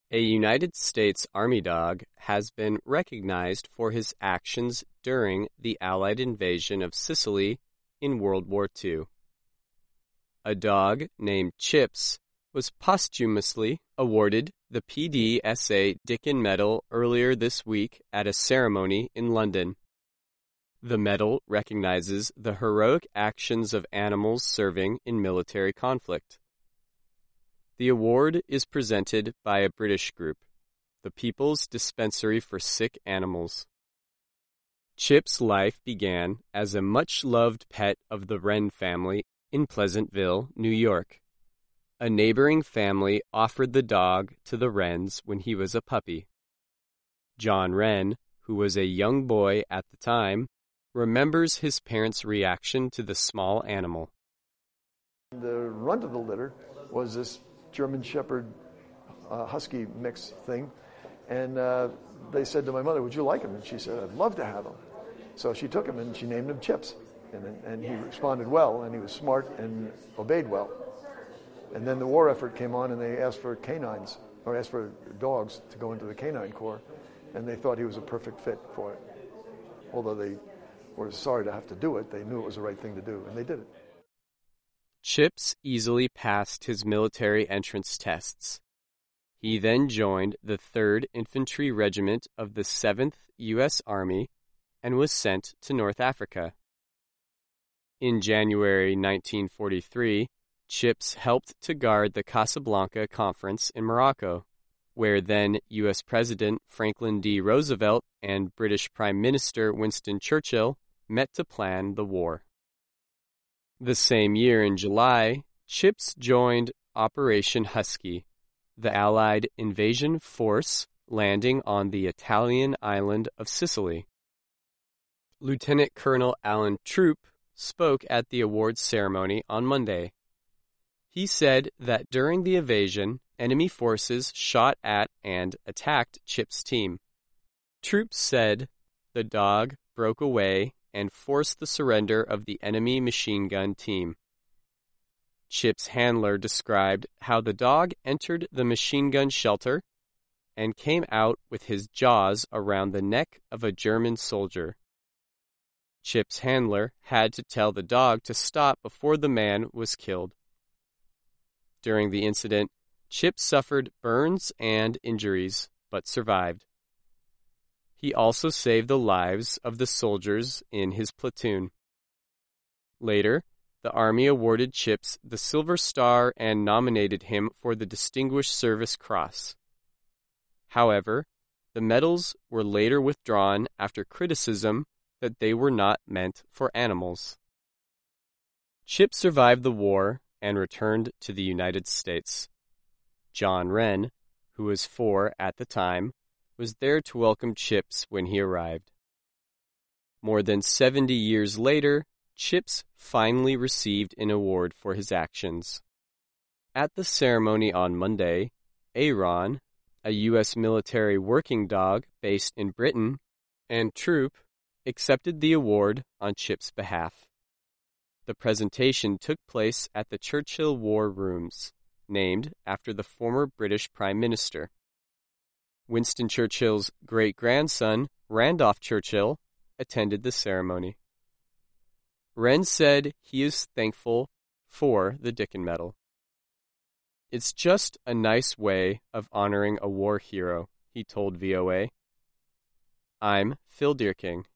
A United States Army dog has been recognized for his actions during the Allied invasion of Sicily in World War II. A dog named Chips was posthumously awarded the PDSA Dickin Medal earlier this week at a ceremony in London. The medal recognizes the heroic actions of animals serving in military conflict. The award is presented by a British group, the People's Dispensary for Sick Animals. Chip's life began as a much-loved pet of the Wren family in Pleasantville, New York. A neighboring family offered the dog to the Wrens when he was a puppy. John Wren, who was a young boy at the time, remembers his parents' reaction to the small animal. The runt of the litter was this German Shepherd Husky mix thing, and they said to my mother, "Would you like him?" And she said, "I'd love to have him." So she took him and she named him Chips, and he responded well, and he was smart and obeyed well. And then the war effort came on, and they asked for canines, or asked for dogs to go into the canine corps, and they thought he was a perfect fit for it. Although they were sorry to have to do it, they knew it was the right thing to do, and they did it. Chips easily passed his military entrance tests. He then joined the 3rd Infantry Regiment of the 7th U.S. Army and was sent to North Africa. In January 1943, Chips helped to guard the Casablanca Conference in Morocco, where then U.S. President Franklin D. Roosevelt and British Prime Minister Winston Churchill met to plan the war. The same year in July, Chips joined Operation Husky, the Allied invasion force landing on the Italian island of Sicily. Lieutenant Colonel Alan Troop spoke at the awards ceremony on Monday. He said that during the invasion, enemy forces shot at and attacked Chips' team. Troop said the dog broke away and forced the surrender of the enemy machine gun team. Chip's handler described how the dog entered the machine gun shelter and came out with his jaws around the neck of a German soldier. Chip's handler had to tell the dog to stop before the man was killed. During the incident, Chip suffered burns and injuries, but survived. He also saved the lives of the soldiers in his platoon. Later, the Army awarded Chips the Silver Star and nominated him for the Distinguished Service Cross. However, the medals were later withdrawn after criticism that they were not meant for animals. Chip survived the war and returned to the United States. John Wren, who was 4 at the time, was there to welcome Chips when he arrived. More than 70 years later, Chips finally received an award for his actions. At the ceremony on Monday, Aaron, a U.S. military working dog based in Britain, and Troop accepted the award on Chip's behalf. The presentation took place at the Churchill War Rooms, named after the former British Prime Minister. Winston Churchill's great-grandson, Randolph Churchill, attended the ceremony. Wren said he is thankful for the Dickin Medal. "It's just a nice way of honoring a war hero," he told VOA. "I'm Phil Deerking."